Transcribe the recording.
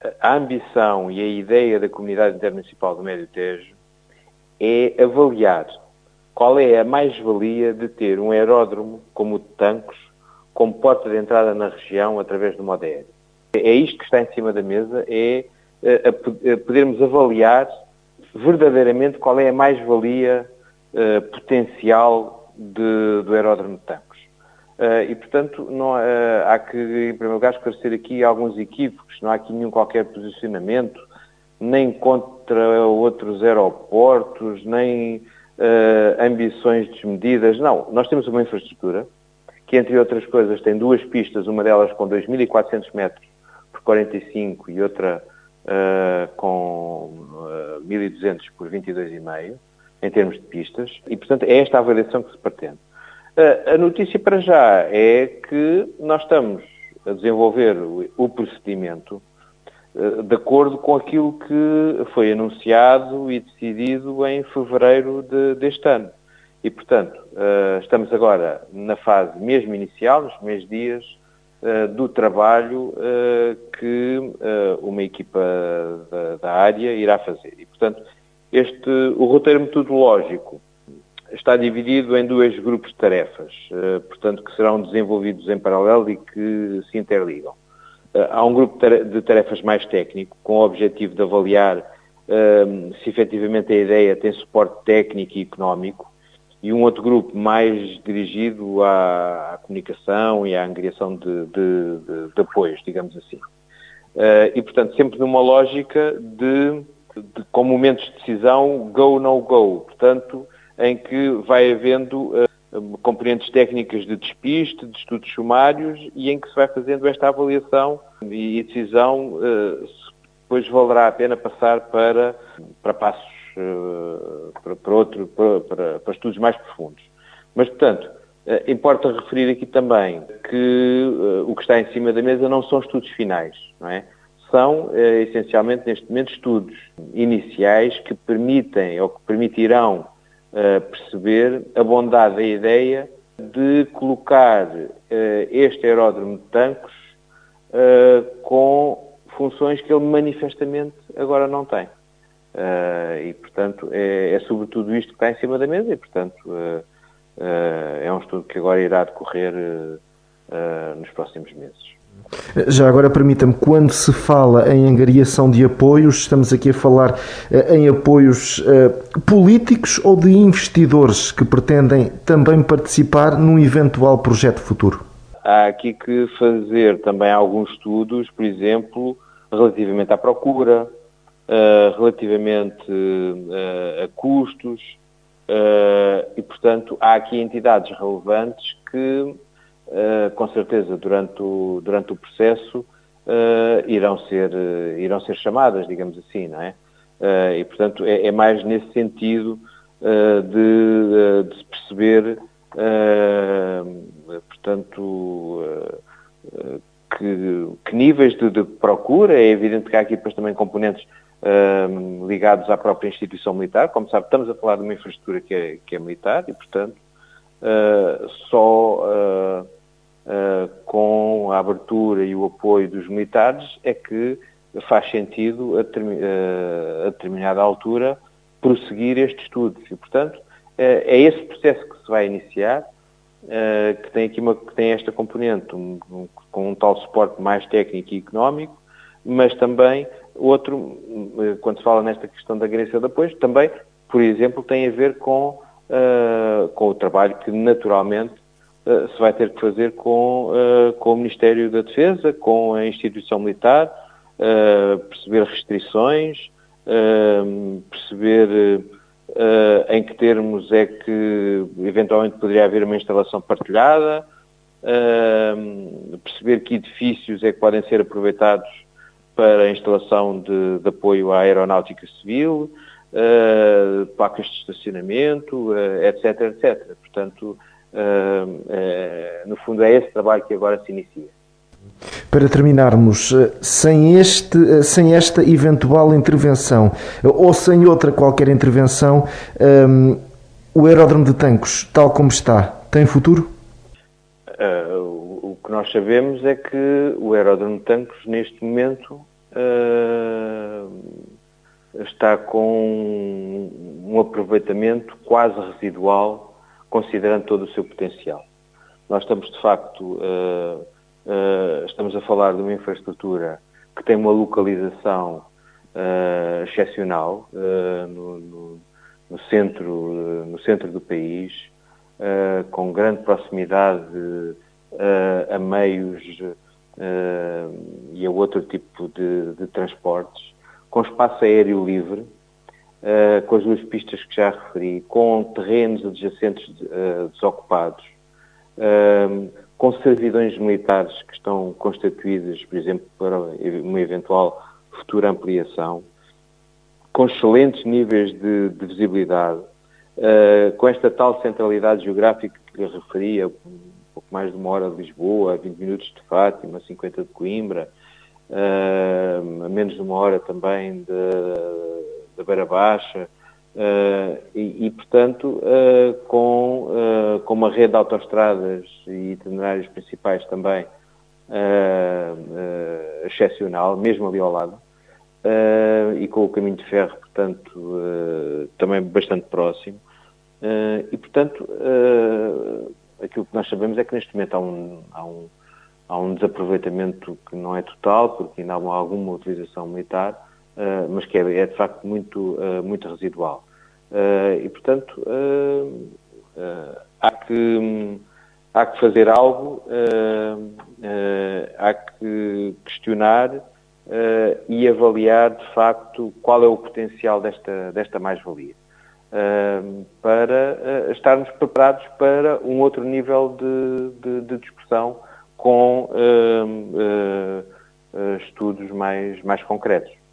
A ambição e a ideia da Comunidade Intermunicipal do Médio Tejo é avaliar qual é a mais-valia de ter um aeródromo como o de Tancos, como porta de entrada na região através do modo aéreo. É isto que está em cima da mesa, podermos avaliar verdadeiramente qual é a mais-valia potencial do aeródromo de Tancos. E, portanto, há que, em primeiro lugar, esclarecer aqui alguns equívocos. Não há aqui nenhum qualquer posicionamento, nem contra outros aeroportos, nem ambições desmedidas. Não, nós temos uma infraestrutura que, entre outras coisas, tem duas pistas, uma delas com 2.400 metros por 45 e outra com 1.200 por 22,5, em termos de pistas. E, portanto, é esta a avaliação que se pretende. A notícia para já é que nós estamos a desenvolver o procedimento de acordo com aquilo que foi anunciado e decidido em fevereiro deste ano. E, portanto, estamos agora na fase mesmo inicial, nos primeiros dias do trabalho que uma equipa da área irá fazer. E, portanto, o roteiro metodológico está dividido em dois grupos de tarefas, portanto, que serão desenvolvidos em paralelo e que se interligam. Há um grupo de tarefas mais técnico, com o objetivo de avaliar se efetivamente a ideia tem suporte técnico e económico, e um outro grupo mais dirigido à comunicação e à angariação de apoios, digamos assim. E, portanto, sempre numa lógica com momentos de decisão go, no go, portanto, em que vai havendo componentes técnicas de despiste, de estudos sumários, e em que se vai fazendo esta avaliação e decisão se depois valerá a pena passar para passos, para estudos mais profundos. Mas, portanto, importa referir aqui também que o que está em cima da mesa não são estudos finais, não é? São, essencialmente, neste momento, estudos iniciais que permitem ou que permitirão perceber a bondade da ideia de colocar este aeródromo de Tancos com funções que ele manifestamente agora não tem. E, portanto, é sobretudo isto que está em cima da mesa e, portanto, é um estudo que agora irá decorrer nos próximos meses. Já agora permita-me, quando se fala em angariação de apoios, estamos aqui a falar em apoios políticos ou de investidores que pretendem também participar num eventual projeto futuro? Há aqui que fazer também alguns estudos, por exemplo, relativamente à procura, relativamente a custos, e, portanto, há aqui entidades relevantes que com certeza, durante o processo, irão ser chamadas, digamos assim, não é? E, portanto, é mais nesse sentido de se perceber, portanto, que níveis de procura. É evidente que há aqui depois também componentes ligados à própria instituição militar. Como sabe, estamos a falar de uma infraestrutura que é militar e, portanto, só com a abertura e o apoio dos militares é que faz sentido a determinada altura prosseguir estes estudos. E, portanto, é esse processo que se vai iniciar, que tem esta componente com um tal suporte mais técnico e económico, mas também outro, quando se fala nesta questão da agência de apoio, também, por exemplo, tem a ver com o trabalho que naturalmente se vai ter que fazer com o Ministério da Defesa, com a instituição militar, perceber restrições, perceber em que termos é que eventualmente poderia haver uma instalação partilhada, perceber que edifícios é que podem ser aproveitados para a instalação de apoio à aeronáutica civil, placas de estacionamento, etc, etc. Portanto, no fundo é esse trabalho que agora se inicia. Para terminarmos, sem esta eventual intervenção ou sem outra qualquer intervenção, o aeródromo de Tancos, tal como está, tem futuro? O que nós sabemos é que o aeródromo de Tancos, neste momento, está com um aproveitamento quase residual, considerando todo o seu potencial. Nós estamos, de facto, estamos a falar de uma infraestrutura que tem uma localização excepcional no centro do país, com grande proximidade a meios e a outro tipo de transportes, com espaço aéreo livre, com as 2 pistas que já referi, com terrenos adjacentes desocupados, com servidões militares que estão constituídas, por exemplo, para uma eventual futura ampliação, com excelentes níveis de visibilidade, com esta tal centralidade geográfica que lhe referia, um pouco mais de 1 hora de Lisboa, 20 minutos de Fátima, 50 de Coimbra, a menos de 1 hora também da Beira Baixa, portanto, com uma rede de autoestradas e itinerários principais também excepcional, mesmo ali ao lado, e com o caminho de ferro, portanto, também bastante próximo. Portanto, aquilo que nós sabemos é que neste momento há um desaproveitamento que não é total, porque ainda há alguma utilização militar, mas que é de facto muito residual. Portanto, há que fazer algo, há que questionar e avaliar de facto qual é o potencial desta mais-valia, para estarmos preparados para um outro nível de discussão com estudos mais concretos.